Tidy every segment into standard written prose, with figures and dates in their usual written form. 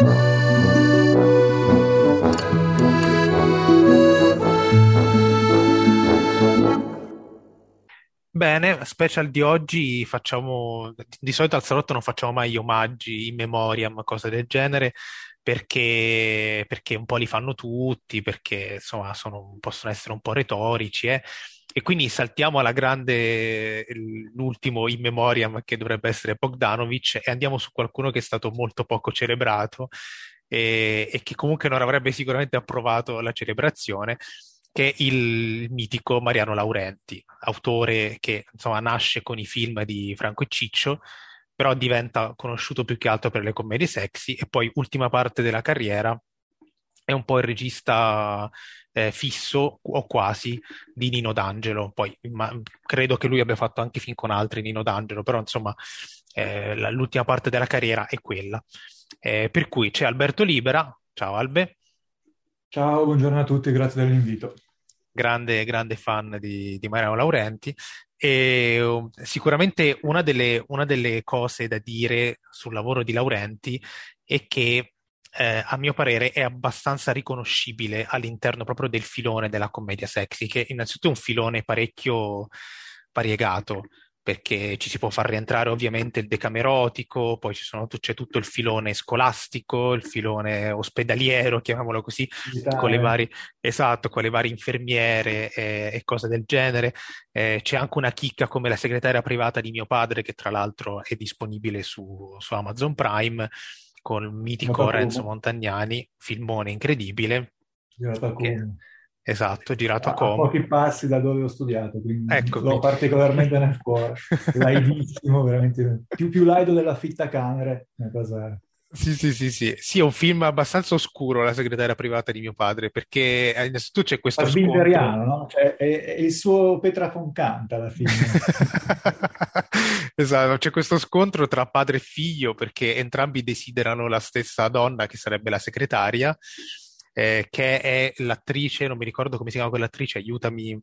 Bene, special di oggi facciamo, di solito al salotto non facciamo mai gli omaggi in memoriam, cose del genere, perché un po' li fanno tutti, perché insomma possono essere un po' retorici, e quindi saltiamo alla grande l'ultimo in memoriam che dovrebbe essere Bogdanovic e andiamo su qualcuno che è stato molto poco celebrato e che comunque non avrebbe sicuramente approvato la celebrazione, che è il mitico Mariano Laurenti, autore che insomma nasce con i film di Franco e Ciccio, però diventa conosciuto più che altro per le commedie sexy e poi ultima parte della carriera è un po' il regista fisso o quasi di Nino D'Angelo. Poi credo che lui abbia fatto anche film con altri Nino D'Angelo, però insomma l'ultima parte della carriera è quella. Per cui c'è Alberto Libera, ciao Albe, Ciao, buongiorno a tutti, grazie dell'invito. grande fan di Mariano Laurenti. E sicuramente una delle cose da dire sul lavoro di Laurenti è che a mio parere è abbastanza riconoscibile all'interno proprio del filone della commedia sexy, che innanzitutto è un filone parecchio variegato, perché ci si può far rientrare ovviamente il decamerotico, poi c'è tutto il filone scolastico, il filone ospedaliero, chiamiamolo così, con le Militare. varie, esatto, con le varie infermiere e cose del genere. C'è anche una chicca come La segretaria privata di mio padre, che tra l'altro è disponibile su Amazon Prime, con il Girato a mitico Renzo Como, Montagnani, filmone incredibile, girato a che, Como. esatto, girato a A Como. pochi passi da dove ho studiato, quindi Ecco l'ho qui. particolarmente nel cuore. Laidissimo, veramente. Più laido dell'affittacamere, una cosa Sì, sì, sì, sì. Sì, è un film abbastanza oscuro, La segretaria privata di mio padre, perché innanzitutto c'è questo scontro. sbilberiano, no? Cioè, è il suo Petra Foncanta alla fine. Esatto, c'è questo scontro tra padre e figlio perché entrambi desiderano la stessa donna che sarebbe la segretaria, che è l'attrice, non mi ricordo come si chiama quell'attrice, aiutami,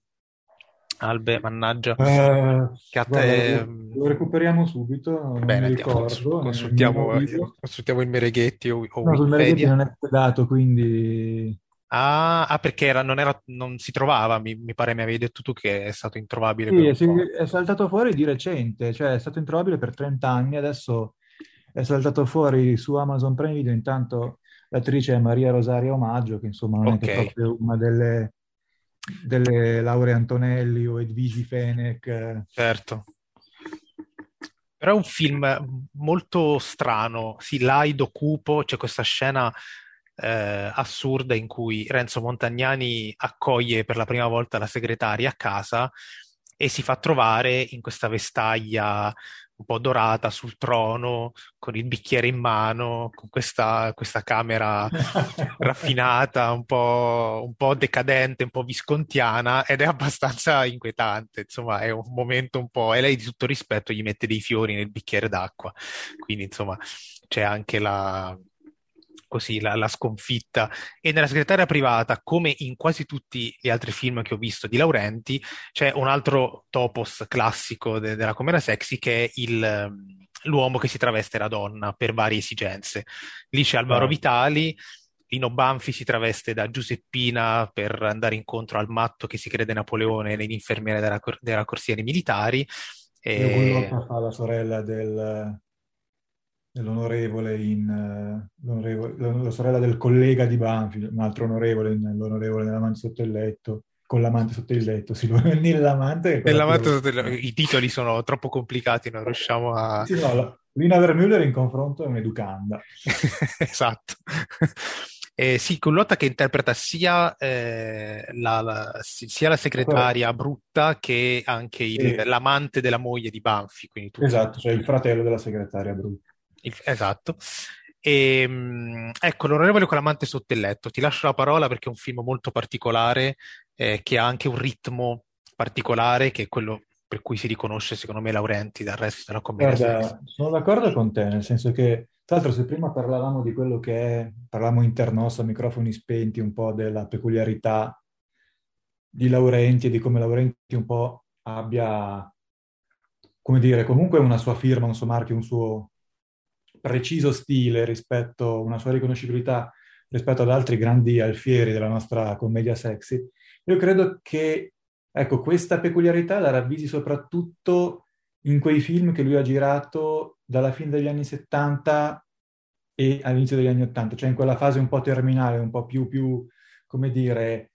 Albe, mannaggia, che Guarda, lo recuperiamo subito, non mi bene, andiamo, ricordo, mi consultiamo, immobilito. consultiamo il Mereghetti o No, sul Mereghetti Wikipedia. non è dato, quindi Perché non si trovava, mi pare mi avevi detto tu che è stato introvabile per sì, un po'. è saltato fuori di recente, cioè è stato introvabile per 30 anni, adesso è saltato fuori su Amazon Prime Video, intanto l'attrice è Maria Rosaria Omaggio, che insomma non è che Ok, proprio una delle Laure Antonelli o Edvigi Fenech. certo. Però è un film molto strano, sì, laido, cupo, c'è questa scena assurda in cui Renzo Montagnani accoglie per la prima volta la segretaria a casa e si fa trovare in questa vestaglia un po' dorata sul trono, con il bicchiere in mano, con questa camera raffinata, un po' decadente, un po' viscontiana, ed è abbastanza inquietante. Insomma, è un momento un po'. E lei, di tutto rispetto, gli mette dei fiori nel bicchiere d'acqua. Quindi, insomma, c'è anche la sconfitta. E nella segretaria privata, come in quasi tutti gli altri film che ho visto di Laurenti, c'è un altro topos classico della commedia sexy che è l'uomo che si traveste da donna per varie esigenze. Lì c'è Alvaro Chiaro. Vitali, Lino Banfi si traveste da Giuseppina per andare incontro al matto che si crede Napoleone nell'infermiere della corsia dei militari. Leo E... Gullotta fa la sorella dell'onorevole la sorella del collega di Banfield, un altro onorevole, l'onorevole nell'amante sotto il letto, con l'amante sotto il letto, sì, nell'amante che è quella più I titoli sono troppo complicati, non riusciamo Sì, a... sì, no, Lina Vermüller in confronto è un'educanda. Esatto. Sì, Cullotta che interpreta sia la L'attore- segretaria brutta che anche e- l'amante della moglie di Banfi, quindi tutti. esatto, cioè il fratello della segretaria Brutta. Esatto. Ecco, l'onorevole con l'amante sotto il letto. Ti lascio la parola perché è un film molto particolare, che ha anche un ritmo particolare, che è quello per cui si riconosce, secondo me, Laurenti dal resto della commedia sex. Guarda, sono d'accordo con te, nel senso che, tra l'altro, se prima parlavamo di quello che è, parlavamo internos a microfoni spenti, un po' della peculiarità di Laurenti e di come Laurenti un po' abbia, come dire, comunque una sua firma, un suo marchio, preciso stile rispetto, una sua riconoscibilità rispetto ad altri grandi alfieri della nostra commedia sexy. Io credo che, ecco, questa peculiarità la ravvisi soprattutto in quei film che lui ha girato dalla fine degli anni 70 e all'inizio degli anni 80, cioè in quella fase un po' terminale, un po' più come dire,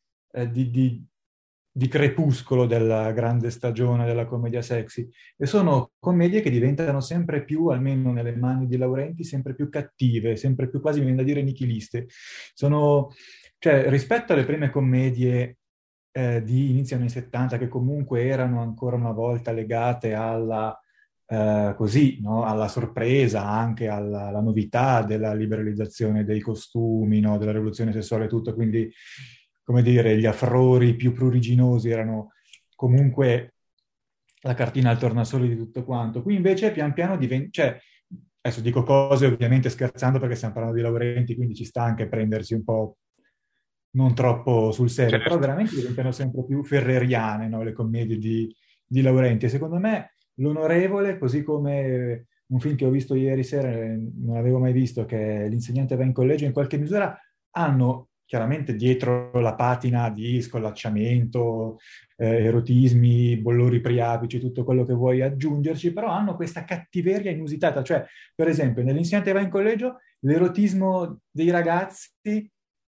di crepuscolo della grande stagione della commedia sexy. E sono commedie che diventano sempre più, almeno nelle mani di Laurenti, sempre più cattive, sempre più quasi, mi viene da dire, nichiliste. Sono, cioè, rispetto alle prime commedie di inizio anni 70, che comunque erano ancora una volta legate alla, così, no? Alla sorpresa, anche alla novità della liberalizzazione dei costumi, no? Della rivoluzione sessuale e tutto, quindi, come dire, gli affrori più pruriginosi erano comunque la cartina al tornasole di tutto quanto. Qui invece pian piano diventa, cioè, adesso dico cose ovviamente scherzando perché stiamo parlando di Laurenti, quindi ci sta anche prendersi un po' non troppo sul serio, però Certo. veramente diventano sempre più ferreriane, no, le commedie di Laurenti. E secondo me L'Onorevole, così come un film che ho visto ieri sera, non avevo mai visto, che è L'insegnante va in collegio, in qualche misura hanno chiaramente dietro la patina di scollacciamento, erotismi, bollori priapici, tutto quello che vuoi aggiungerci, però hanno questa cattiveria inusitata. Cioè, per esempio, nell'insegnante va in collegio, l'erotismo dei ragazzi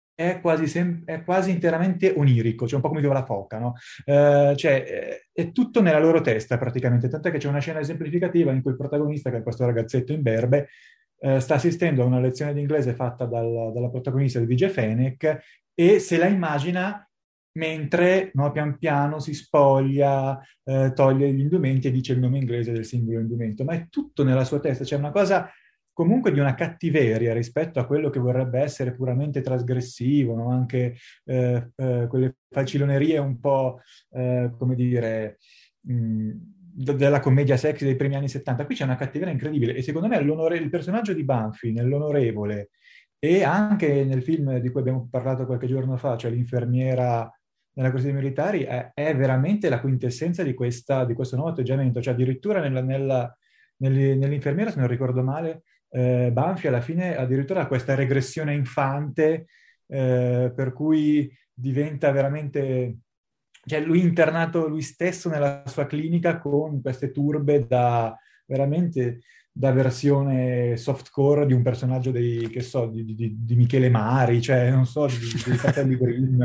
è quasi interamente onirico, cioè un po' come diceva la foca, no? È tutto nella loro testa praticamente, tant'è che c'è una scena esemplificativa in cui il protagonista, che è questo ragazzetto imberbe, sta assistendo a una lezione di inglese fatta dalla protagonista di DJ Fenech e se la immagina mentre, no, pian piano si spoglia, toglie gli indumenti e dice il nome inglese del singolo indumento, ma è tutto nella sua testa, c'è una cosa comunque di una cattiveria rispetto a quello che vorrebbe essere puramente trasgressivo, no? Anche quelle facilonerie un po', come dire, della commedia sexy dei primi anni 70. Qui c'è una cattiveria incredibile e secondo me il personaggio di Banfi nell'Onorevole e anche nel film di cui abbiamo parlato qualche giorno fa, cioè l'infermiera nella corsia dei militari, è veramente la quintessenza di questo nuovo atteggiamento. Cioè addirittura nell'infermiera, se non ricordo male, Banfi alla fine addirittura ha questa regressione infante per cui diventa veramente, cioè lui internato lui stesso nella sua clinica con queste turbe da veramente da versione softcore di un personaggio che so, di Michele Mari, cioè non so, dei fratelli Grimm.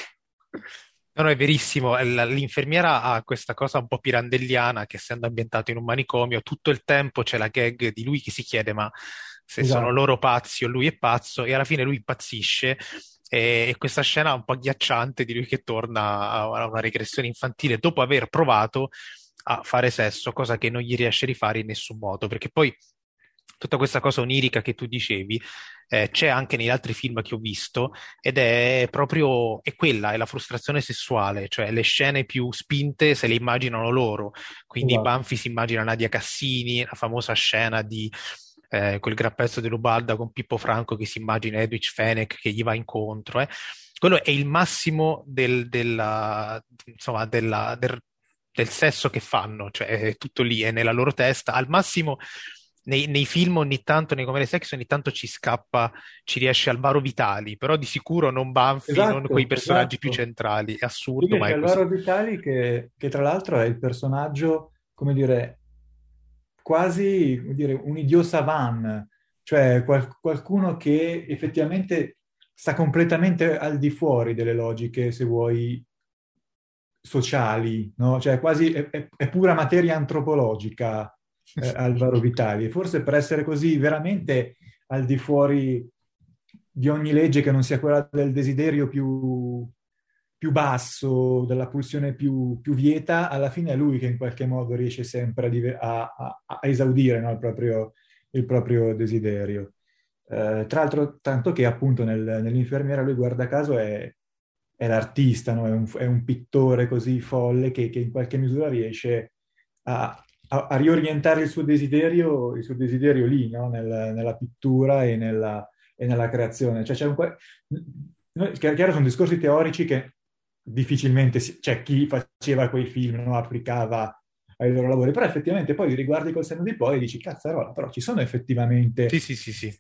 No, no, è verissimo. L'infermiera ha questa cosa un po' pirandelliana che, essendo ambientato in un manicomio, tutto il tempo c'è la gag di lui che si chiede ma se sono Esatto. loro pazzi o lui è pazzo, e alla fine lui impazzisce. E questa scena un po' agghiacciante di lui che torna a una regressione infantile dopo aver provato a fare sesso, cosa che non gli riesce a rifare in nessun modo, perché poi tutta questa cosa onirica che tu dicevi c'è anche negli altri film che ho visto ed è proprio, è quella, è la frustrazione sessuale, cioè le scene più spinte se le immaginano loro, quindi Esatto. Banfi si immagina Nadia Cassini, la famosa scena di quel gran pezzo di Rubalda con Pippo Franco che si immagina Edwige Fenech che gli va incontro, eh. Quello è il massimo insomma, del sesso che fanno, cioè è tutto lì, è nella loro testa. Al massimo nei film ogni tanto, nei comedy sex ogni tanto ci scappa, ci riesce Alvaro Vitali, però di sicuro non Banfi, non quei Esatto, personaggi più esatto. centrali. È assurdo, Sì, ma c'è è così. Alvaro Vitali che tra l'altro è il personaggio, come dire, quasi come dire, un idiot savant, cioè qualcuno che effettivamente sta completamente al di fuori delle logiche, se vuoi, sociali, no? Cioè quasi è pura materia antropologica, Alvaro Vitali. E forse per essere così veramente al di fuori di ogni legge che non sia quella del desiderio più basso, della pulsione più vieta, alla fine è lui che in qualche modo riesce sempre a esaudire, no, il proprio desiderio. Tra l'altro, tanto che appunto nell'infermiera lui, guarda caso, è l'artista, no? È un pittore così folle che in qualche misura riesce a riorientare il suo desiderio lì, no? Nella pittura e nella creazione. Cioè, chiaro, sono discorsi teorici che difficilmente, cioè chi faceva quei film, no? Applicava ai loro lavori, però effettivamente poi li riguardi col senno di poi e dici, cazzarola, però ci sono Sì, effettivamente sì, sì, sì.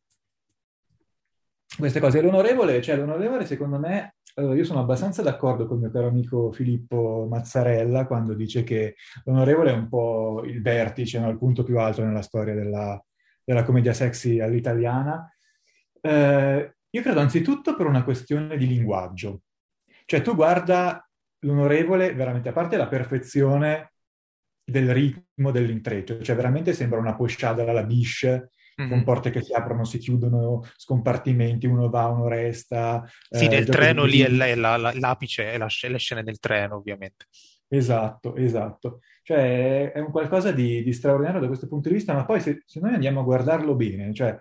queste cose. L'onorevole secondo me, allora, io sono abbastanza d'accordo con il mio caro amico Filippo Mazzarella quando dice che l'onorevole è un po' il vertice, no? Il punto più alto nella storia della commedia sexy all'italiana. Io credo anzitutto per una questione di linguaggio. Cioè, tu guarda l'onorevole veramente, a parte la perfezione del ritmo dell'intreccio, cioè veramente sembra una posciada alla Biche, con Mhm. porte che si aprono, si chiudono, scompartimenti, uno va, uno resta, Sì, il nel gioco treno lì è dell'equilibrio. l'apice, è le scene del treno, ovviamente. Esatto, esatto. Cioè è un qualcosa di straordinario da questo punto di vista, ma poi se noi andiamo a guardarlo bene, cioè,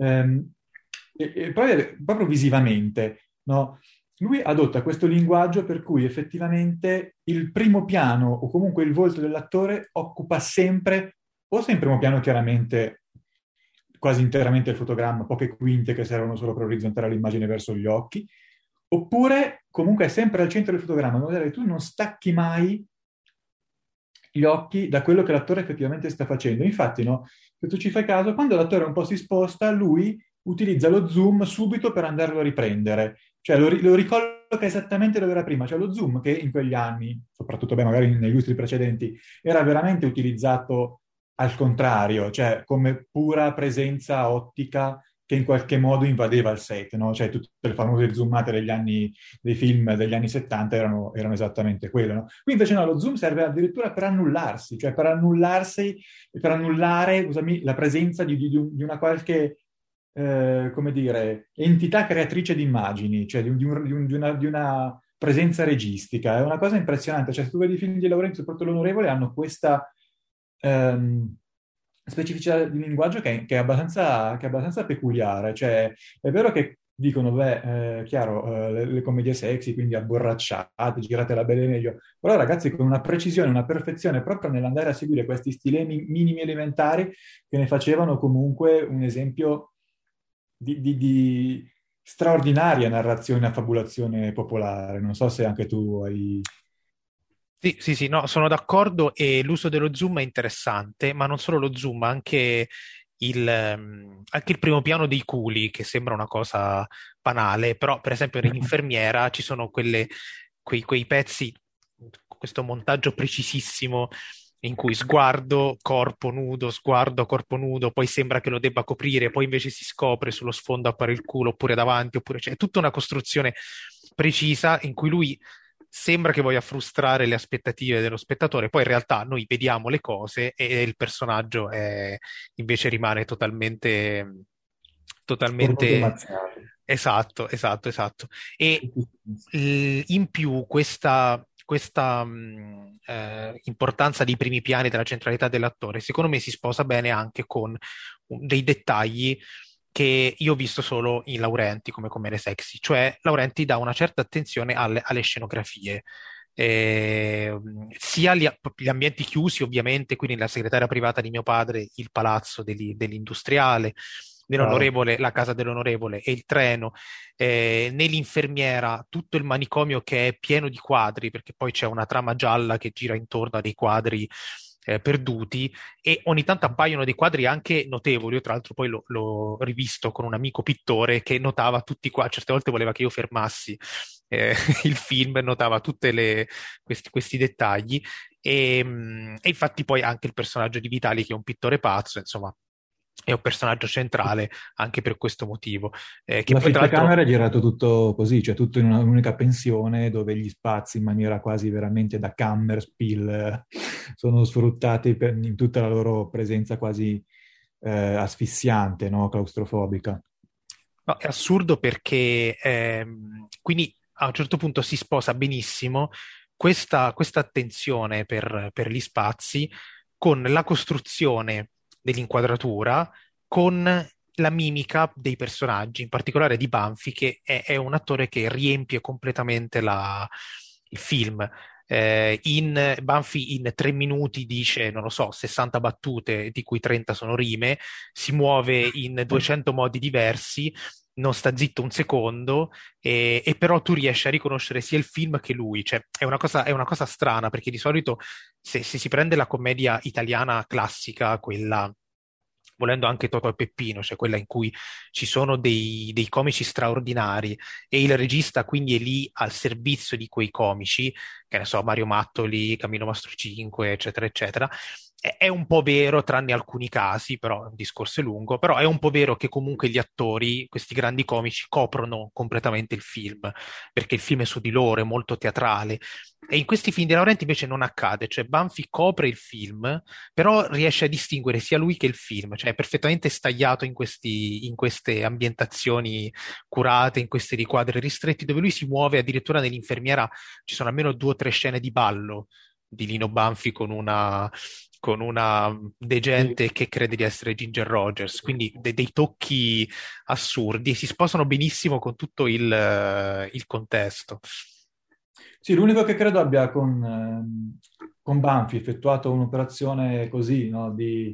e poi proprio visivamente, no? Lui adotta questo linguaggio per cui effettivamente il primo piano o comunque il volto dell'attore occupa sempre, o se in primo piano chiaramente quasi interamente il fotogramma, poche quinte che servono solo per orizzontare l'immagine verso gli occhi, oppure comunque è sempre al centro del fotogramma, in modo tale che tu non stacchi mai gli occhi da quello che l'attore effettivamente sta facendo. Infatti, no, se tu ci fai caso, quando l'attore un po' si sposta, lui utilizza lo zoom subito per andarlo a riprendere, cioè lo ricolloca esattamente dove era prima, cioè lo zoom che in quegli anni, soprattutto beh, magari negli lustri precedenti, era veramente utilizzato al contrario, cioè come pura presenza ottica che in qualche modo invadeva il set, no? Cioè tutte le famose zoomate dei film degli anni 70 erano esattamente quello, no? Qui invece no, lo zoom serve addirittura per annullarsi, cioè per annullarsi, per annullare, scusami, la presenza di una qualche, come dire, entità creatrice di immagini, cioè di una presenza registica. È una cosa impressionante. Cioè, se tu vedi i film di Laurenti, soprattutto l'Onorevole, hanno questa ehm, specificità di linguaggio che è abbastanza peculiare. Cioè, è vero che dicono, beh, chiaro, le commedie sexy, quindi abborracciate, girate la belle meglio, però ragazzi con una precisione, una perfezione proprio nell'andare a seguire questi stilemi minimi elementari che ne facevano comunque un esempio di straordinaria narrazione e fabulazione popolare. Non so se anche tu hai... Sì, sì, sì, no, sono d'accordo e l'uso dello zoom è interessante, ma non solo lo zoom, anche il primo piano dei culi, che sembra una cosa banale, però per esempio nell'infermiera ci sono quei pezzi, questo montaggio precisissimo in cui sguardo, corpo nudo, poi sembra che lo debba coprire, poi invece si scopre sullo sfondo appare il culo, oppure davanti, oppure c'è tutta una costruzione precisa in cui lui sembra che voglia frustrare le aspettative dello spettatore, poi in realtà noi vediamo le cose e il personaggio invece rimane Cornuto e totalmente mazziato. esatto, esatto, esatto. E in più questa importanza dei primi piani, della centralità dell'attore, secondo me si sposa bene anche con dei dettagli che io ho visto solo in Laurenti come commedie sexy, cioè Laurenti dà una certa attenzione alle scenografie. Sia gli ambienti chiusi, ovviamente, quindi la segretaria privata di mio padre, il palazzo dell'industriale, Chiaro. dell'onorevole, la casa dell'onorevole e il treno, nell'infermiera tutto il manicomio che è pieno di quadri, perché poi c'è una trama gialla che gira intorno a dei quadri perduti e ogni tanto appaiono dei quadri anche notevoli. Io tra l'altro poi l'ho rivisto con un amico pittore che notava tutti qua, certe volte voleva che io fermassi eh, il film e notava tutti questi dettagli e infatti poi anche il personaggio di Vitali che è un pittore pazzo, insomma, è un personaggio centrale anche per questo motivo, che poi tra l'altro L'affittacamera è girato tutto così, cioè tutto in un'unica pensione dove gli spazi in maniera quasi veramente da Kammerspiel sono sfruttati in tutta la loro presenza quasi asfissiante, no? Claustrofobica. no, è assurdo perché quindi a un certo punto si sposa benissimo questa attenzione per gli spazi con la costruzione dell'inquadratura, con la mimica dei personaggi, in particolare di Banfi, che è un attore che riempie completamente il film. Banfi in 3 minuti dice, non lo so, 60 battute, di cui 30 sono rime, si muove in 200 modi diversi, non sta zitto un secondo, e però tu riesci a riconoscere sia il film che lui. Cioè, è una cosa strana, perché di solito se si prende la commedia italiana classica, quella volendo anche Toto e Peppino, cioè quella in cui ci sono dei comici straordinari e il regista quindi è lì al servizio di quei comici, che ne so, Mario Mattoli, Camino Mastro 5, eccetera, eccetera. È un po' vero, tranne alcuni casi, però è un discorso lungo, però è un po' vero che comunque gli attori, questi grandi comici, coprono completamente il film, perché il film è su di loro, è molto teatrale. E in questi film di Laurenti invece non accade, cioè Banfi copre il film, però riesce a distinguere sia lui che il film, cioè è perfettamente stagliato in queste ambientazioni curate, in questi riquadri ristretti, dove lui si muove addirittura nell'infermiera, ci sono almeno 2 o 3 scene di ballo di Lino Banfi con una Sì. degente che crede di essere Ginger Rogers, quindi dei tocchi assurdi, e si sposano benissimo con tutto il contesto. Sì, l'unico che credo abbia con Banfi effettuato un'operazione così, no, di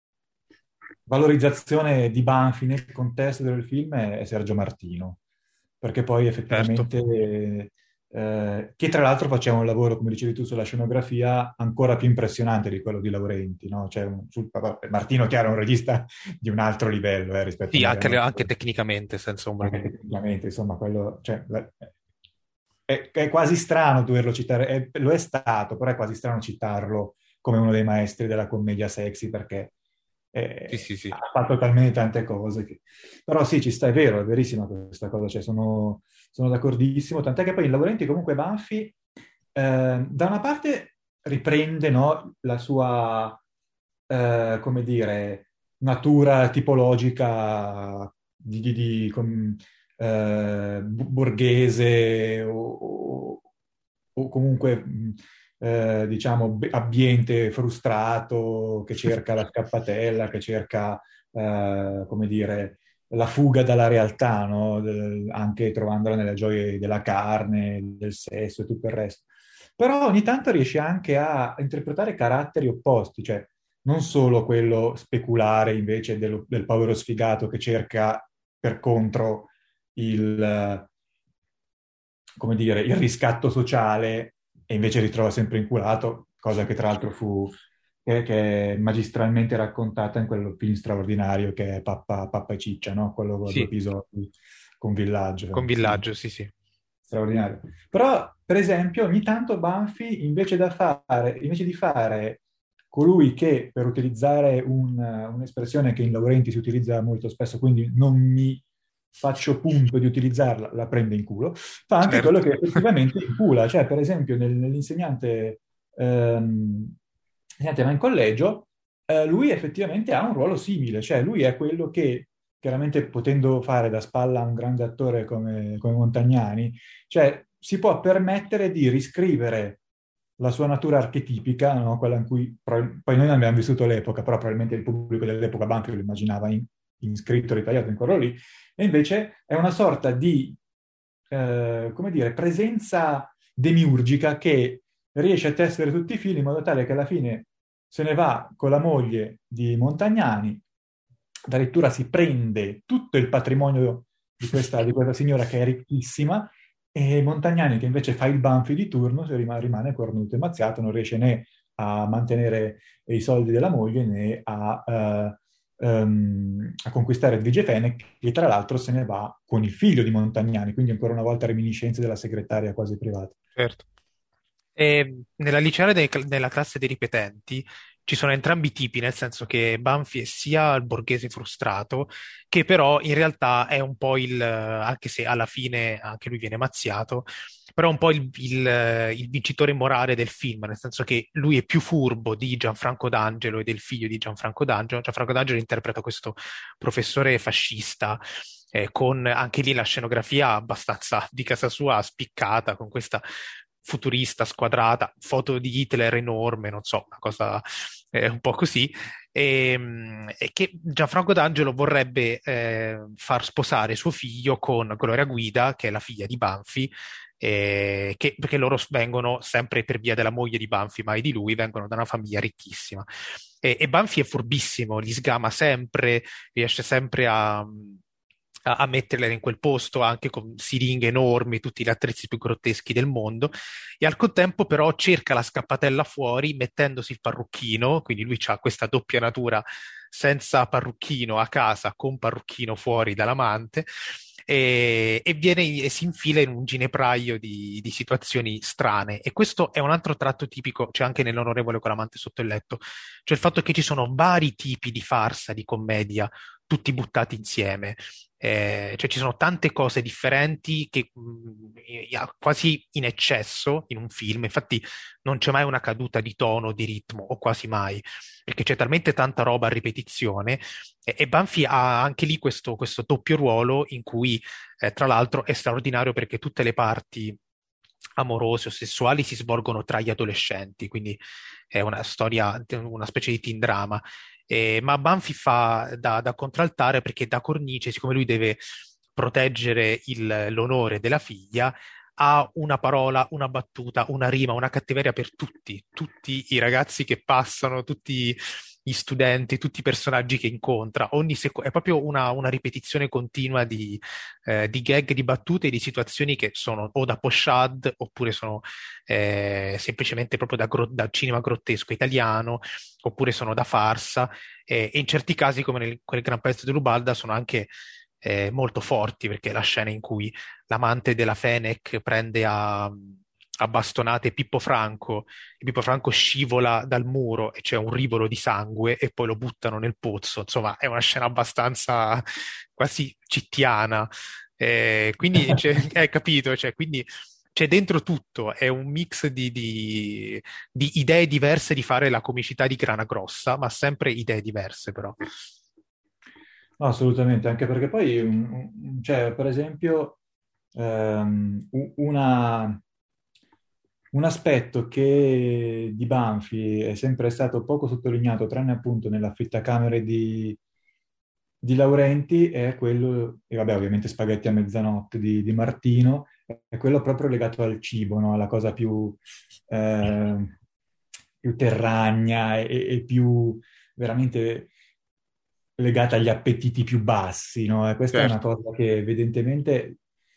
valorizzazione di Banfi nel contesto del film è Sergio Martino, perché poi Certo. effettivamente, che tra l'altro faceva un lavoro, come dicevi tu, sulla scenografia ancora più impressionante di quello di Laurenti, no? Cioè, Martino, chiaro, è un regista di un altro livello rispetto Sì, magari a anche tecnicamente, senza ombra di anche dubbio. tecnicamente, insomma, quello, cioè, è quasi strano doverlo citare, lo è stato, però è quasi strano citarlo come uno dei maestri della commedia sexy perché Sì, sì, sì. ha fatto talmente tante cose. Però sì, ci sta, è vero, è verissima questa cosa, cioè, sono d'accordissimo, tant'è che poi in Laurenti comunque Banfi da una parte riprende, no, la sua, come dire, natura tipologica borghese o comunque, diciamo, ambiente frustrato che cerca la scappatella, che cerca, come dire, la fuga dalla realtà, no? Anche trovandola nelle gioie della carne, del sesso e tutto il resto. Però ogni tanto riesce anche a interpretare caratteri opposti, cioè non solo quello speculare invece del povero sfigato che cerca per contro il, come dire, il riscatto sociale e invece ritrova sempre inculato, cosa che tra l'altro che è magistralmente raccontata in quello film straordinario che è Pappa e Ciccia, no? Quello a due Sì, episodi con Villaggio, con sì, Villaggio, sì, sì. straordinario. Però, per esempio, ogni tanto Banfi, invece di fare colui che, per utilizzare un'espressione che in Laurenti si utilizza molto spesso, quindi non mi faccio punto di utilizzarla, la prende in culo, fa anche quello Certo. che effettivamente incula. Cioè, per esempio, nell'insegnante insegnante va in collegio, lui effettivamente ha un ruolo simile, cioè lui è quello che, chiaramente potendo fare da spalla a un grande attore come Montagnani, cioè si può permettere di riscrivere la sua natura archetipica, no? Quella in cui poi noi non abbiamo vissuto l'epoca, però probabilmente il pubblico dell'epoca Banfi lo immaginava in scritto, ritagliato in quello lì, e invece è una sorta di, come dire, presenza demiurgica che riesce a tessere tutti i fili in modo tale che alla fine se ne va con la moglie di Montagnani, addirittura si prende tutto il patrimonio di questa signora che è ricchissima, e Montagnani, che invece fa il Banfi di turno, rimane cornuto e mazziato, non riesce né a mantenere i soldi della moglie né a conquistare il Vige Fenech, che tra l'altro se ne va con il figlio di Montagnani, quindi ancora una volta reminiscenze della segretaria quasi privata. Certo. E nella liceale nella classe dei ripetenti ci sono entrambi i tipi, nel senso che Banfi è sia il borghese frustrato, che però in realtà è un po' anche se alla fine anche lui viene mazziato, però è un po' il vincitore morale del film, nel senso che lui è più furbo di Gianfranco D'Angelo e del figlio di Gianfranco D'Angelo. Gianfranco D'Angelo interpreta questo professore fascista, con anche lì la scenografia abbastanza di casa sua spiccata, con questa futurista squadrata, foto di Hitler enorme, non so, una cosa un po' così, e che Gianfranco D'Angelo vorrebbe far sposare suo figlio con Gloria Guida, che è la figlia di Banfi, perché loro vengono sempre per via della moglie di Banfi, mai di lui, vengono da una famiglia ricchissima. E Banfi è furbissimo, li sgama sempre, riesce sempre a metterle in quel posto anche con siringhe enormi, tutti gli attrezzi più grotteschi del mondo, e al contempo però cerca la scappatella fuori mettendosi il parrucchino, quindi lui ha questa doppia natura senza parrucchino a casa, con parrucchino fuori dall'amante. E si infila in un ginepraio di situazioni strane. E questo è un altro tratto tipico, c'è anche nell'Onorevole con l'amante sotto il letto, cioè il fatto che ci sono vari tipi di farsa, di commedia, tutti buttati insieme. Cioè ci sono tante cose differenti che quasi in eccesso in un film, infatti non c'è mai una caduta di tono, di ritmo, o quasi mai, perché c'è talmente tanta roba a ripetizione e Banfi ha anche lì questo doppio ruolo in cui, tra l'altro, è straordinario perché tutte le parti amorose o sessuali si svolgono tra gli adolescenti, quindi è una storia, una specie di teen drama. Ma Banfi fa da contraltare perché da cornice, siccome lui deve proteggere l'onore della figlia, ha una parola, una battuta, una rima, una cattiveria per tutti i ragazzi che passano, tutti gli studenti, tutti i personaggi che incontra. È proprio una ripetizione continua di gag, di battute e di situazioni che sono o da pochade oppure sono semplicemente proprio da cinema grottesco italiano, oppure sono da farsa, e in certi casi, come nel quel Gran Pezzo dell'Ubalda, sono anche molto forti, perché la scena in cui l'amante della Fenech prende a bastonate Pippo Franco, e Pippo Franco scivola dal muro e c'è un rivolo di sangue e poi lo buttano nel pozzo. Insomma, è una scena abbastanza quasi cittiana. Quindi, hai capito? Cioè, quindi c'è dentro tutto, è un mix di idee diverse di fare la comicità di Grana Grossa, ma sempre idee diverse però. No, assolutamente, anche perché poi, cioè, per esempio, un aspetto che di Banfi è sempre stato poco sottolineato, tranne appunto nell'affittacamere di Laurenti, è quello, e vabbè, ovviamente Spaghetti a mezzanotte di Martino, è quello proprio legato al cibo, no? Alla cosa eh, più terragna e più veramente legata agli appetiti più bassi, no? E questa è una Certo. cosa che evidentemente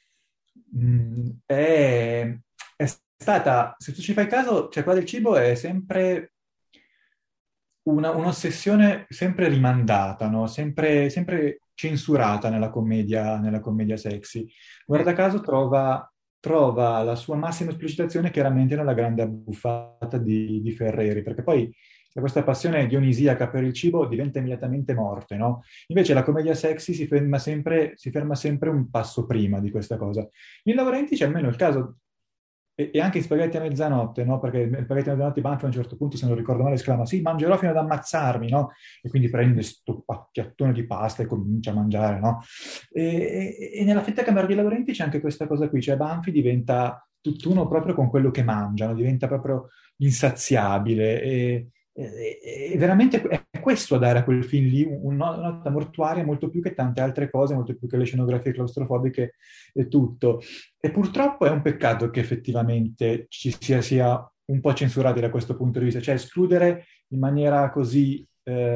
è stata, se tu ci fai caso, cioè qua del cibo è sempre un'ossessione sempre rimandata, no? Sempre censurata nella commedia sexy. Mm. Guarda caso trova la sua massima esplicitazione chiaramente nella grande abbuffata di Ferreri, perché poi questa passione dionisiaca per il cibo diventa immediatamente morte, no? Invece la commedia sexy si ferma sempre un passo prima di questa cosa. In Laurenti c'è almeno il caso, e anche in Spaghetti a mezzanotte, no? Perché in Spaghetti a mezzanotte Banfi a un certo punto, se non ricordo male, esclama sì, mangerò fino ad ammazzarmi, no? E quindi prende sto pacchiattone di pasta e comincia a mangiare, no? E nella fetta camera di Laurenti c'è anche questa cosa qui, cioè Banfi diventa tutt'uno proprio con quello che mangia, no? Diventa proprio insaziabile e veramente è questo a dare a quel film lì una nota mortuaria molto più che tante altre cose, molto più che le scenografie claustrofobiche e tutto. E purtroppo è un peccato che effettivamente sia un po' censurati da questo punto di vista, cioè escludere in maniera così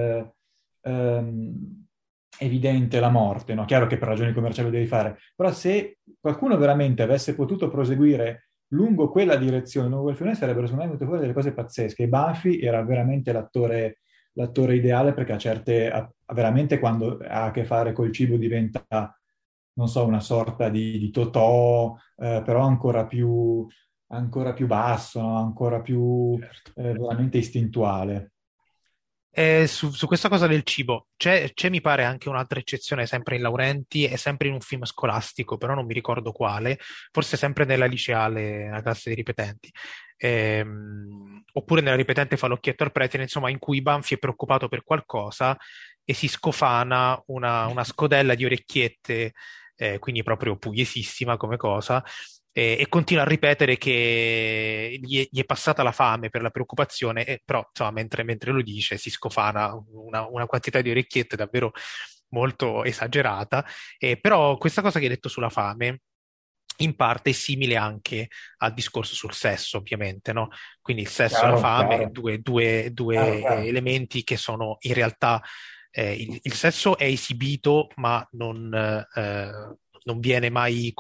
ehm, evidente la morte, no? Chiaro che per ragioni commerciali lo devi fare, però se qualcuno veramente avesse potuto proseguire lungo quella direzione, lungo quel film, sarebbero secondo me venute fuori delle cose pazzesche. E Buffy era veramente l'attore ideale perché veramente quando ha a che fare col cibo diventa, non so, una sorta di Totò, però ancora più basso, no? Ancora più Certo. veramente istintuale. Su questa cosa del cibo c'è, mi pare, anche un'altra eccezione, sempre in Laurenti e sempre in un film scolastico, però non mi ricordo quale, forse sempre nella liceale, nella classe dei ripetenti. Oppure nella ripetente fa l'occhietto al pretine, insomma, in cui Banfi è preoccupato per qualcosa e si scofana una scodella di orecchiette, quindi proprio pugliesissima come cosa, e continua a ripetere che gli è passata la fame per la preoccupazione, però insomma, mentre lo dice si scofana una quantità di orecchiette davvero molto esagerata. Però questa cosa che hai detto sulla fame in parte è simile anche al discorso sul sesso, ovviamente, no? Quindi il sesso e la Chiaro, fame, chiaro, chiaro, due chiaro. elementi che sono in realtà il sesso è esibito, ma non viene mai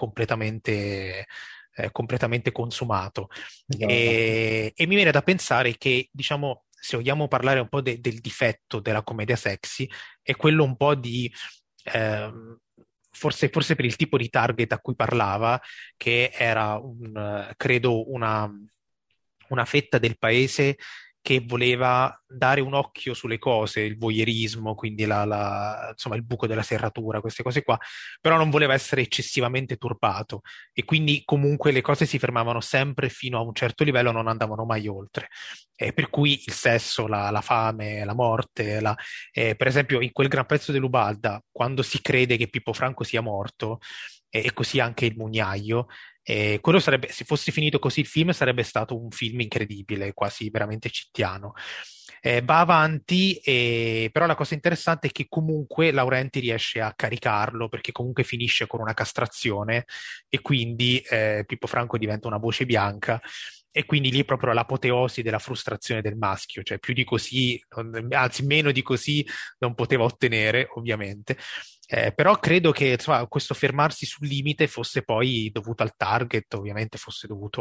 completamente consumato. Esatto. E mi viene da pensare che, diciamo, se vogliamo parlare un po' del difetto della commedia sexy, è quello un po' di ehm, forse per il tipo di target a cui parlava, che era credo una fetta del paese che voleva dare un occhio sulle cose, il voyeurismo, quindi insomma, il buco della serratura, queste cose qua, però non voleva essere eccessivamente turbato e quindi comunque le cose si fermavano sempre fino a un certo livello, non andavano mai oltre. Per cui il sesso, la fame, la morte, per esempio in quel gran pezzo dell'Ubalda, quando si crede che Pippo Franco sia morto, e così anche il mugnaio, quello sarebbe, se fosse finito così il film, sarebbe stato un film incredibile, quasi veramente cittiano. Va avanti, però la cosa interessante è che comunque Laurenti riesce a caricarlo perché comunque finisce con una castrazione e quindi Pippo Franco diventa una voce bianca e quindi lì è proprio l'apoteosi della frustrazione del maschio, cioè più di così, anzi meno di così non poteva ottenere, ovviamente. Però credo che insomma, questo fermarsi sul limite fosse poi dovuto al target, ovviamente fosse dovuto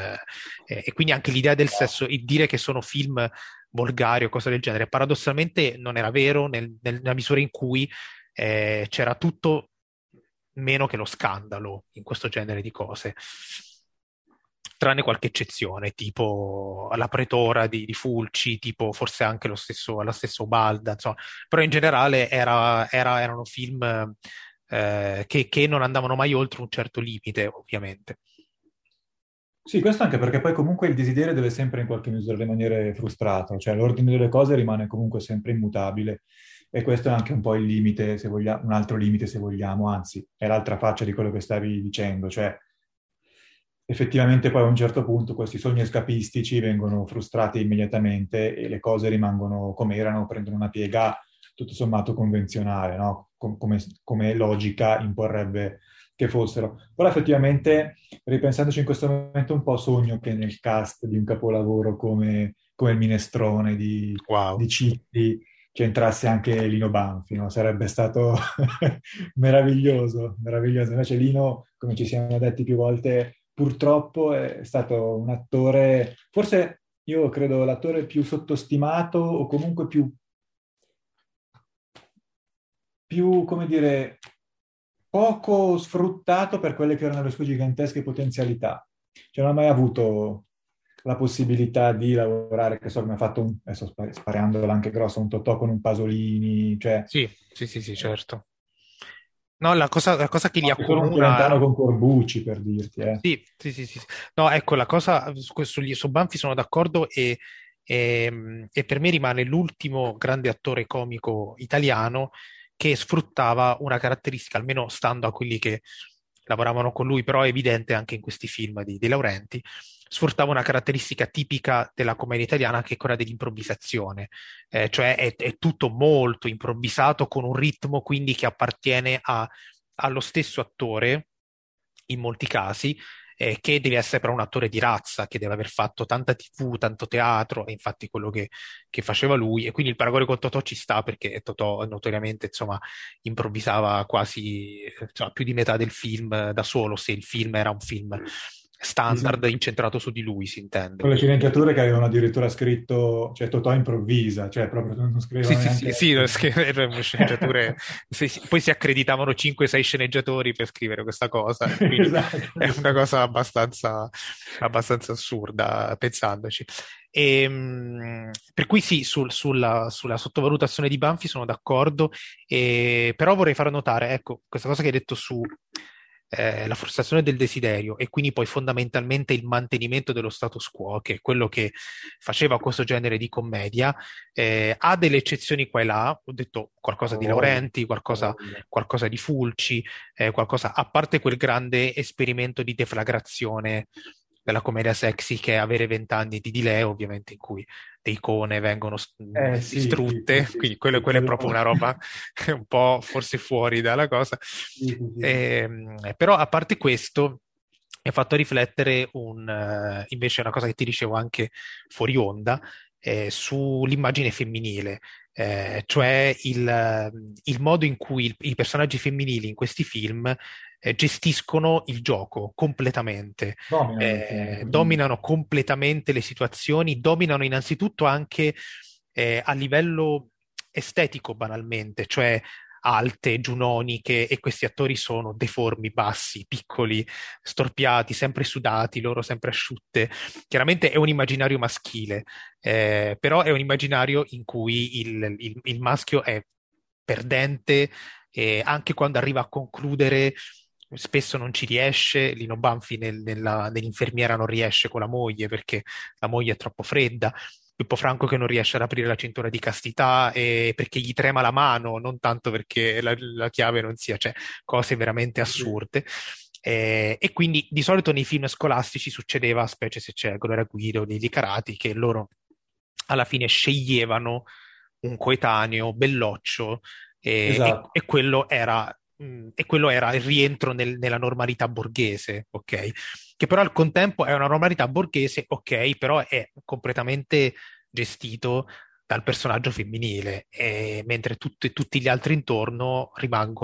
e quindi anche l'idea del sesso, il dire che sono film volgari o cose del genere, paradossalmente non era vero nella misura in cui c'era tutto meno che lo scandalo in questo genere di cose, tranne qualche eccezione, tipo la Pretora di Fulci, tipo forse anche la stessa Ubalda, insomma, però in generale erano film che non andavano mai oltre un certo limite, ovviamente. Sì, questo anche perché poi comunque il desiderio deve sempre in qualche misura rimanere frustrato, cioè l'ordine delle cose rimane comunque sempre immutabile e questo è anche un po' il limite, se vogliamo, un altro limite se vogliamo, anzi è l'altra faccia di quello che stavi dicendo, cioè effettivamente poi a un certo punto questi sogni scapistici vengono frustrati immediatamente e le cose rimangono come erano, prendono una piega tutto sommato convenzionale, no? Come logica imporrebbe che fossero. Però effettivamente, ripensandoci in questo momento, un po' sogno che nel cast di un capolavoro come Il Minestrone di Wow. Cippi c'entrasse anche Lino Banfi, no? Sarebbe stato meraviglioso, meraviglioso. Invece Lino, come ci siamo detti più volte, purtroppo è stato un attore, forse io credo l'attore più sottostimato o comunque più, come dire, poco sfruttato per quelle che erano le sue gigantesche potenzialità. Cioè non ha mai avuto la possibilità di lavorare, che so come ha fatto, adesso spariandola anche grossa, un Totò con un Pasolini, cioè Sì, sì, sì, sì, certo. No, la cosa che li anche solo un accomuna. Celentano con Corbucci, per dirti, eh. Sì, sì, sì, sì, sì. No, ecco, la cosa su Banfi sono d'accordo e per me rimane l'ultimo grande attore comico italiano che sfruttava una caratteristica, almeno stando a quelli che lavoravano con lui, però è evidente anche in questi film di Laurenti, sfruttava una caratteristica tipica della commedia italiana che è quella dell'improvvisazione, cioè è tutto molto improvvisato con un ritmo quindi che appartiene allo stesso attore in molti casi, che deve essere però un attore di razza, che deve aver fatto tanta TV, tanto teatro, e infatti quello che faceva lui, e quindi il paragone con Totò ci sta perché Totò notoriamente, insomma, improvvisava quasi, insomma, più di metà del film da solo, se il film era un film Sì, sì. standard incentrato su di lui, si intende. Con le sceneggiature che avevano addirittura scritto, cioè Totò improvvisa, cioè proprio non Sì, scrivevano sì, sì, neanche... sì, erano sceneggiature, poi si accreditavano 5-6 sceneggiatori per scrivere questa cosa, e quindi Esatto, è una esatto. cosa abbastanza assurda pensandoci. Per cui sì, sulla sottovalutazione di Banfi sono d'accordo, però vorrei far notare, ecco, questa cosa che hai detto su la frustrazione del desiderio e quindi poi fondamentalmente il mantenimento dello status quo, che è quello che faceva questo genere di commedia, ha delle eccezioni qua e là, ho detto Ha qualcosa di voglia, Laurenti, ha qualcosa, voglia. qualcosa di Fulci, qualcosa, a parte quel grande esperimento di deflagrazione della commedia sexy che è Avere 20 anni di Leo, ovviamente in cui le icone vengono Sì, sì, sì, distrutte, sì, quindi quello è quello... proprio una roba un po' forse fuori dalla cosa. Sì, sì, sì. Però a parte questo, mi ha fatto riflettere invece una cosa che ti dicevo anche fuori onda, sull'immagine femminile, cioè il modo in cui i personaggi femminili in questi film gestiscono il gioco completamente, Dominano il film, quindi dominano completamente le situazioni, dominano innanzitutto anche a livello estetico banalmente, cioè alte, giunoniche, e questi attori sono deformi, bassi, piccoli, storpiati, sempre sudati, loro sempre asciutte. Chiaramente è un immaginario maschile, però è un immaginario in cui il maschio è perdente, e anche quando arriva a concludere spesso non ci riesce. Lino Banfi nell'infermiera non riesce con la moglie perché la moglie è troppo fredda. Pippo Franco che non riesce ad aprire la cintura di castità perché gli trema la mano, non tanto perché la chiave non sia, cioè cose veramente sì. assurde. E quindi di solito nei film scolastici succedeva, specie se c'è Gloria Guido, Lili Carati, che loro alla fine sceglievano un coetaneo belloccio, Esatto. e quello era il rientro nella normalità borghese, ok? Che però al contempo è una normalità borghese, ok, però è completamente gestito dal personaggio femminile, mentre tutti gli altri intorno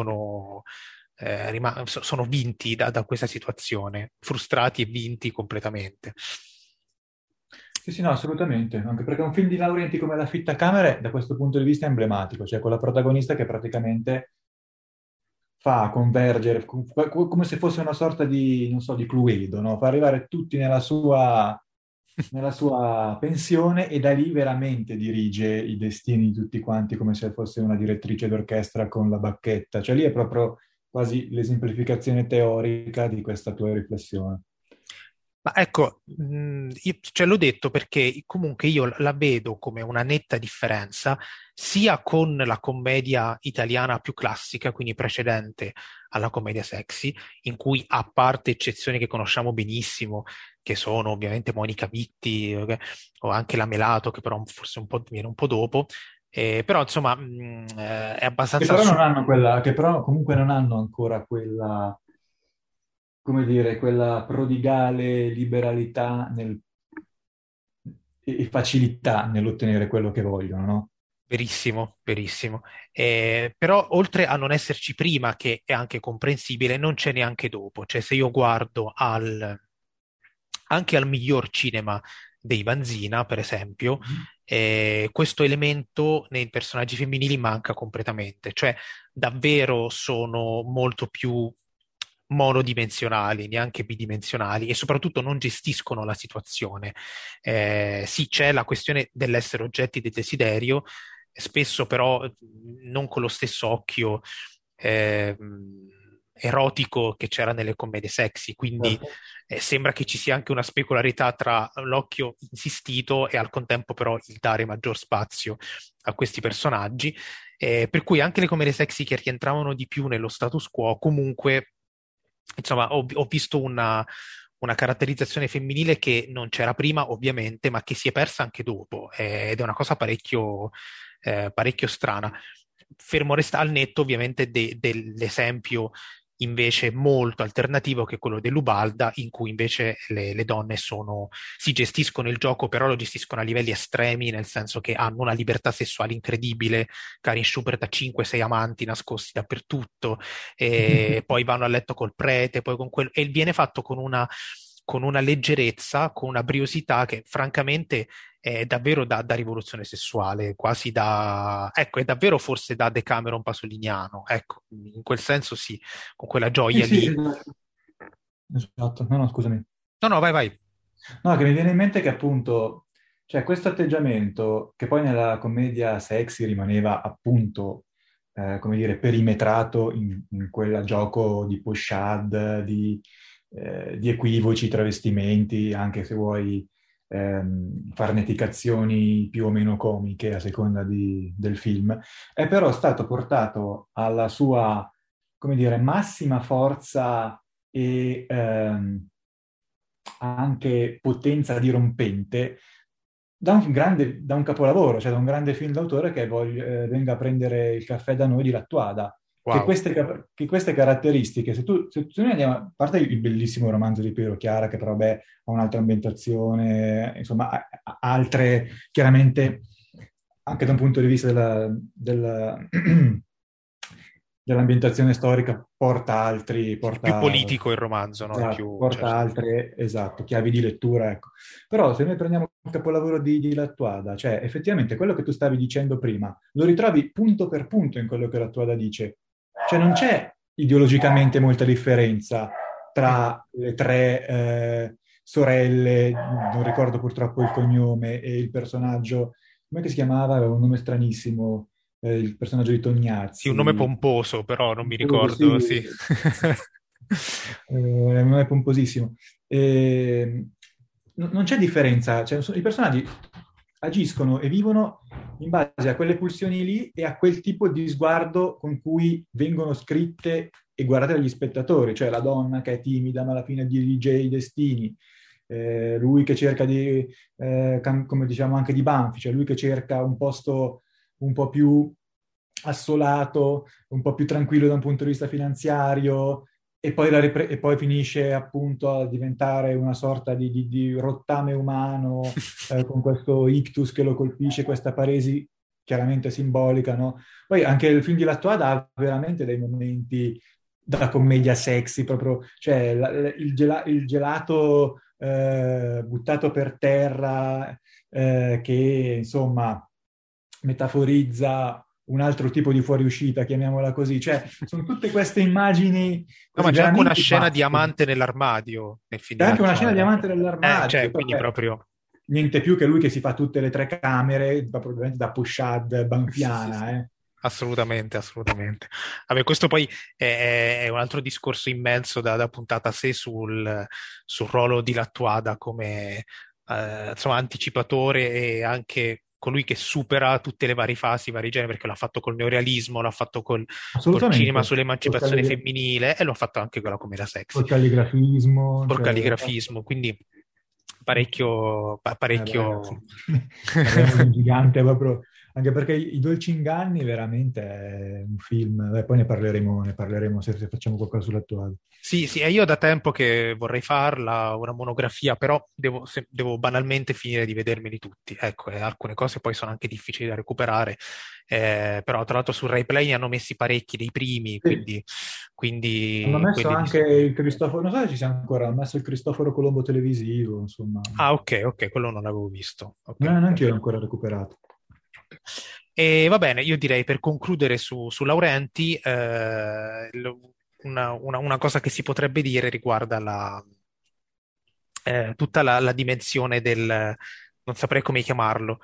sono vinti da questa situazione, frustrati e vinti completamente. Sì, sì, no, assolutamente, anche perché un film di Laurenti come La fitta camera da questo punto di vista è emblematico, cioè con la protagonista che praticamente fa convergere, come se fosse una sorta di, non so, di Cluedo, no? Fa arrivare tutti nella sua pensione e da lì veramente dirige i destini di tutti quanti come se fosse una direttrice d'orchestra con la bacchetta. Cioè lì è proprio quasi l'esemplificazione teorica di questa tua riflessione. Ma ecco, cioè, l'ho detto perché comunque io la vedo come una netta differenza sia con la commedia italiana più classica, quindi precedente alla commedia sexy, in cui a parte eccezioni che conosciamo benissimo, che sono ovviamente Monica Vitti, o anche la Melato, che però forse viene un po' dopo, però insomma è Che abbastanza però non hanno quella, che però comunque non hanno ancora quella, come dire, quella prodigale liberalità e facilità nell'ottenere quello che vogliono, no? verissimo, verissimo. Però oltre a non esserci prima, che è anche comprensibile, non c'è neanche dopo. Cioè, se io guardo anche al miglior cinema dei Vanzina, per esempio, Mhm. questo elemento nei personaggi femminili manca completamente. Cioè, davvero sono molto più monodimensionali, neanche bidimensionali, e soprattutto non gestiscono la situazione. Sì, c'è la questione dell'essere oggetti di desiderio, spesso però non con lo stesso occhio erotico che c'era nelle commedie sexy, quindi Certo. sembra che ci sia anche una specularità tra l'occhio insistito e al contempo però il dare maggior spazio a questi personaggi, per cui anche le commedie sexy che rientravano di più nello status quo, comunque, insomma, ho visto una caratterizzazione femminile che non c'era prima, ovviamente, ma che si è persa anche dopo, ed è una cosa parecchio strana. Fermo resta al netto, ovviamente, dell'esempio invece molto alternativo che è quello dell'Ubalda, in cui invece le donne si gestiscono il gioco, però lo gestiscono a livelli estremi, nel senso che hanno una libertà sessuale incredibile. Karin Schubert ha 5-6 amanti nascosti dappertutto, e poi vanno a letto col prete, poi con quello, e viene fatto con una leggerezza, con una briosità che francamente è davvero da rivoluzione sessuale, quasi ecco, è davvero forse da Decameron pasoliniano, ecco, in quel senso sì, con quella Sì, gioia sì, lì. esatto. Esatto. No, no, scusami. No, no, vai, vai. No, che mi viene in mente che appunto, cioè questo atteggiamento che poi nella commedia sexy rimaneva appunto, come dire, perimetrato in quel gioco di pochade, di equivoci, travestimenti, anche se vuoi farneticazioni più o meno comiche a seconda del film, è però stato portato alla sua, come dire, massima forza e anche potenza dirompente da un capolavoro, cioè da un grande film d'autore che venga a prendere il caffè da noi di Lattuada. Wow. che queste caratteristiche, se noi andiamo, a parte il bellissimo romanzo di Piero Chiara, che però beh, ha un'altra ambientazione, insomma, altre, chiaramente, anche da un punto di vista dell'ambientazione storica, Più politico il romanzo, no? È esatto, più, porta certo. altre, esatto, chiavi di lettura, ecco. Però se noi prendiamo il capolavoro di Lattuada, cioè effettivamente quello che tu stavi dicendo prima, lo ritrovi punto per punto in quello che Lattuada dice. Cioè non c'è ideologicamente molta differenza Mhm. tra le tre sorelle, non ricordo purtroppo il cognome, e il personaggio, come si chiamava? Aveva un nome stranissimo, il personaggio di Sì, un nome Tognazzi. pomposo, però non mi Sì, ricordo, sì. non è pomposissimo. E, non c'è differenza, cioè, i personaggi agiscono e vivono in base a quelle pulsioni lì e a quel tipo di sguardo con cui vengono scritte e guardate dagli spettatori, cioè la donna che è timida ma alla fine dirige i destini, lui che cerca di, come diciamo anche di Banfi, cioè lui che cerca un posto un po' più assolato, un po' più tranquillo da un punto di vista finanziario, e poi, e poi finisce appunto a diventare una sorta di rottame umano, con questo ictus che lo colpisce, questa paresi chiaramente simbolica, no? Poi anche il film di Lattuada ha veramente dei momenti da commedia sexy, proprio, cioè il gelato buttato per terra, che insomma metaforizza un altro tipo di fuoriuscita, chiamiamola così. Cioè, sono tutte queste immagini No, ma così c'è anche una veramente scena batte. diamante nell'armadio nel film C'è di anche una scena Lattuada. diamante Cioè, dell'armadio, quindi vabbè, proprio... niente più che lui che si fa tutte le tre camere, probabilmente da Pushad Sì, sì, sì. banfiana, eh. Assolutamente, assolutamente. Vabbè, questo poi è un altro discorso immenso da puntata a sé sul ruolo di Lattuada come insomma, anticipatore e anche colui che supera tutte le varie fasi, i vari generi, perché l'ha fatto col neorealismo, l'ha fatto col cinema Assolutamente. sull'emancipazione femminile e l'ha fatto anche con la commedia sexy, Col calligrafismo, col cioè, calligrafismo, quindi parecchio, beh, ragazzi, parecchio... parliamo di un gigante proprio, anche perché I Dolci Inganni veramente è un film, beh, poi ne parleremo se facciamo qualcosa sull'attuale. Sì, sì, e io da tempo che vorrei farla, una monografia, però devo banalmente finire di vedermeli tutti. Ecco, alcune cose poi sono anche difficili da recuperare, però tra l'altro su Rai Play ne hanno messi parecchi dei primi, Sì. quindi, Hanno quindi messo quelli anche il Cristoforo, non so se ci siamo ancora, hanno messo il Cristoforo Colombo televisivo, insomma. Ah, ok, ok, quello non l'avevo visto. Ok. Neanche io l'ho ancora recuperato. E va bene, io direi per concludere su Laurenti, una cosa che si potrebbe dire riguarda tutta la dimensione non saprei come chiamarlo,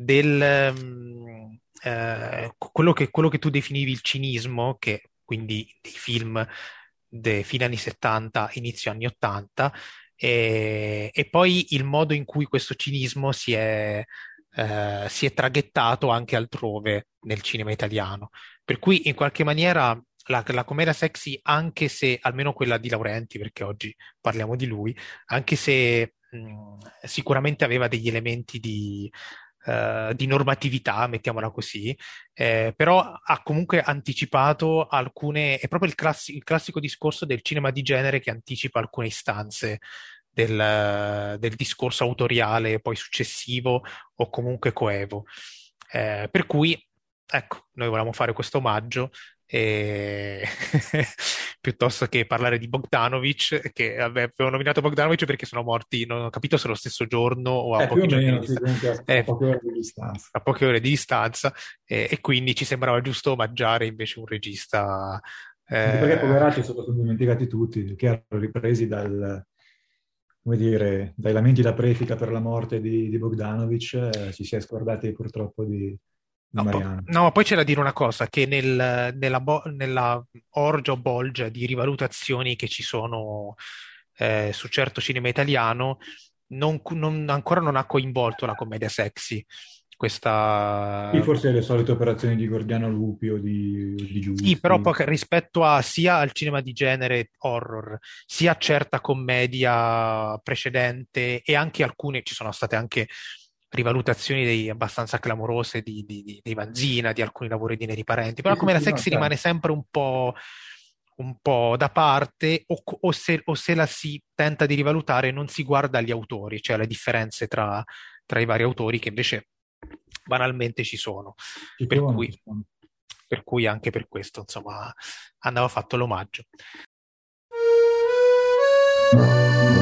quello che tu definivi il cinismo, che quindi dei film dei fine anni 70, inizio anni 80, e poi il modo in cui questo cinismo si è traghettato anche altrove nel cinema italiano. Per cui in qualche maniera la commedia sexy, anche se, almeno quella di Laurenti, perché oggi parliamo di lui, anche se sicuramente aveva degli elementi di normatività, mettiamola così, però ha comunque anticipato alcune, è proprio il classico discorso del cinema di genere che anticipa alcune istanze del discorso autoriale poi successivo o comunque coevo. Per cui, ecco, noi volevamo fare questo omaggio e piuttosto che parlare di Bogdanovich, che vabbè, avevo nominato Bogdanovich perché sono morti, non ho capito se lo stesso giorno o a Più pochi o giorni di meno, sì, distanza, comunque a poche ore di distanza. a poche ore di distanza, e quindi ci sembrava giusto omaggiare invece un regista. Anche perché eh, poveracci se lo sono dimenticati tutti, che erano ripresi come dire, dai lamenti da Prefica per la morte di Bogdanovich, ci si è scordati purtroppo di No, Mariano. no, ma poi c'è da dire una cosa, che nella orgia o bolgia di rivalutazioni che ci sono su certo cinema italiano, ancora non ha coinvolto la commedia sexy. Sì, Questa, forse le solite operazioni di Gordiano Lupi o di sì, però Giusti. poi rispetto a sia al cinema di genere horror, sia a certa commedia precedente e anche alcune, ci sono state anche rivalutazioni abbastanza clamorose di Vanzina, di alcuni lavori di Neri Parenti, però Sì, come sì, la sì, no, sexy rimane certo. sempre un po' da parte, o se la si tenta di rivalutare non si guarda agli autori, cioè le differenze tra i vari autori che invece banalmente ci sono. Ci Per sono, cui, ci sono. per cui anche per questo, insomma, andava fatto l'omaggio.